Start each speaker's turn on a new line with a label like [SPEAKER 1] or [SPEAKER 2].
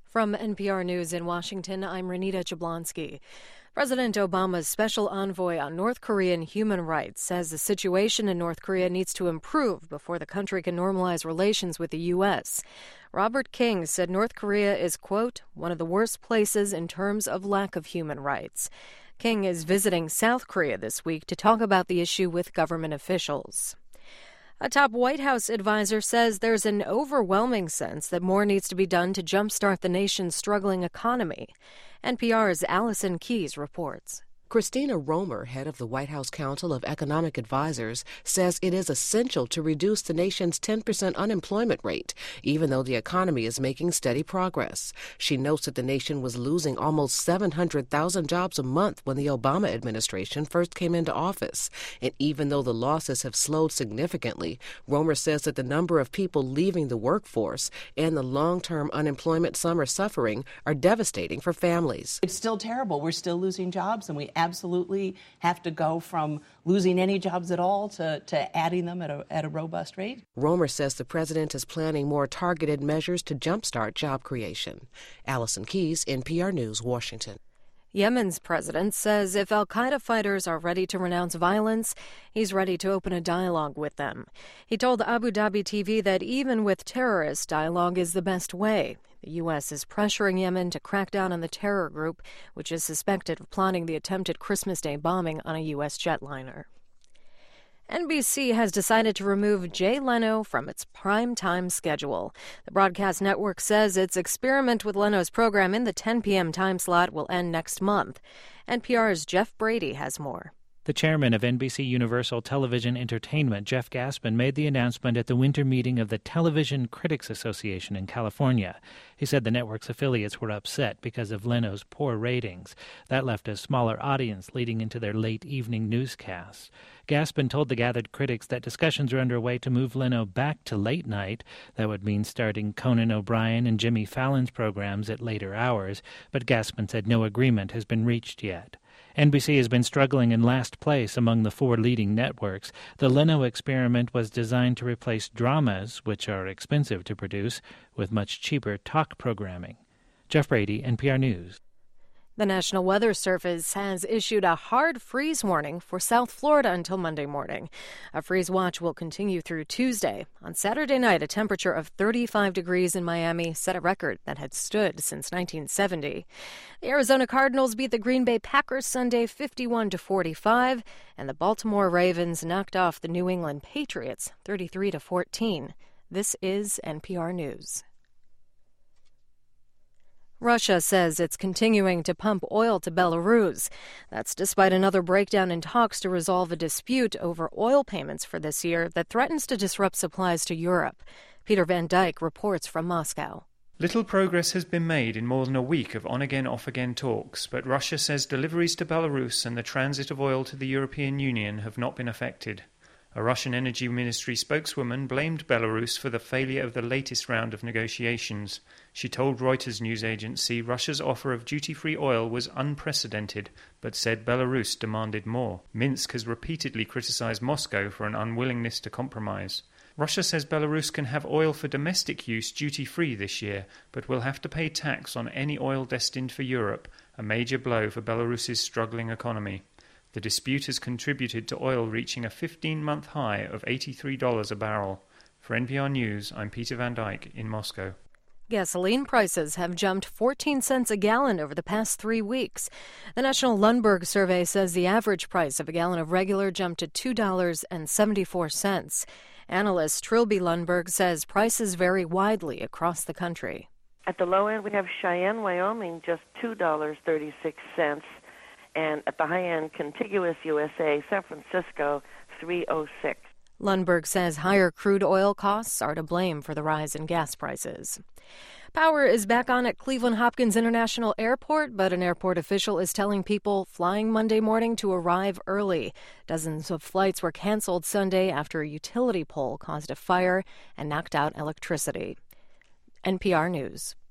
[SPEAKER 1] From NPR News in Washington, I'm Renita Jablonski. President Obama's special envoy on North Korean human rights says the situation in North Korea needs to improve before the country can normalize relations with the U.S. Robert King said North Korea is, quote, one of the worst places in terms of lack of human rights. King is visiting South Korea this week to talk about the issue with government officials. A top White House advisor says there's an overwhelming sense that more needs to be done to jumpstart the nation's struggling economy. NPR's Allison Keyes reports.
[SPEAKER 2] Christina Romer, head of the White House Council of Economic Advisors, says it is essential to reduce the nation's 10% unemployment rate, even though the economy is making steady progress. She notes that the nation was losing almost 700,000 jobs a month when the Obama administration first came into office. And even though the losses have slowed significantly, Romer says that the number of people leaving the workforce and the long-term unemployment some are suffering are devastating for families.
[SPEAKER 3] It's still terrible. We're still losing jobs, and we absolutely have to go from losing any jobs at all to adding them at a robust rate.
[SPEAKER 2] Romer says the president is planning more targeted measures to jumpstart job creation. Allison Keyes, NPR News, Washington.
[SPEAKER 1] Yemen's president says if al-Qaeda fighters are ready to renounce violence, he's ready to open a dialogue with them. He told Abu Dhabi TV that even with terrorists, dialogue is the best way. The U.S. is pressuring Yemen to crack down on the terror group, which is suspected of plotting the attempted Christmas Day bombing on a U.S. jetliner. NBC has decided to remove Jay Leno from its prime-time schedule. The broadcast network says its experiment with Leno's program in the 10 p.m. time slot will end next month. NPR's Jeff Brady has more.
[SPEAKER 4] The chairman of NBC Universal Television Entertainment, Jeff Gaspin, made the announcement at the winter meeting of the Television Critics Association in California. He said the network's affiliates were upset because of Leno's poor ratings. That left a smaller audience leading into their late evening newscasts. Gaspin told the gathered critics that discussions are underway to move Leno back to late night. That would mean starting Conan O'Brien and Jimmy Fallon's programs at later hours, but Gaspin said no agreement has been reached yet. NBC has been struggling in last place among the four leading networks. The Leno experiment was designed to replace dramas, which are expensive to produce, with much cheaper talk programming. Jeff Brady, NPR News.
[SPEAKER 1] The National Weather Service has issued a hard freeze warning for South Florida until Monday morning. A freeze watch will continue through Tuesday. On Saturday night, a temperature of 35 degrees in Miami set a record that had stood since 1970. The Arizona Cardinals beat the Green Bay Packers Sunday 51-45, and the Baltimore Ravens knocked off the New England Patriots 33-14. This is NPR News. Russia says it's continuing to pump oil to Belarus. That's despite another breakdown in talks to resolve a dispute over oil payments for this year that threatens to disrupt supplies to Europe. Peter Van Dyke reports from Moscow.
[SPEAKER 5] Little progress has been made in more than a week of on-again, off-again talks, but Russia says deliveries to Belarus and the transit of oil to the European Union have not been affected. A Russian Energy Ministry spokeswoman blamed Belarus for the failure of the latest round of negotiations. She told Reuters news agency Russia's offer of duty-free oil was unprecedented, but said Belarus demanded more. Minsk has repeatedly criticized Moscow for an unwillingness to compromise. Russia says Belarus can have oil for domestic use duty-free this year, but will have to pay tax on any oil destined for Europe, a major blow for Belarus's struggling economy. The dispute has contributed to oil reaching a 15-month high of $83 a barrel. For NPR News, I'm Peter Van Dyke in Moscow.
[SPEAKER 1] Gasoline prices have jumped 14 cents a gallon over the past 3 weeks. The National Lundberg survey says the average price of a gallon of regular jumped to $2.74. Analyst Trilby Lundberg says prices vary widely across the country.
[SPEAKER 6] At the low end, we have Cheyenne, Wyoming, just $2.36. And at the high end, contiguous USA, San Francisco, $3.06.
[SPEAKER 1] Lundberg says higher crude oil costs are to blame for the rise in gas prices. Power is back on at Cleveland Hopkins International Airport, but an airport official is telling people flying Monday morning to arrive early. Dozens of flights were canceled Sunday after a utility pole caused a fire and knocked out electricity. NPR News.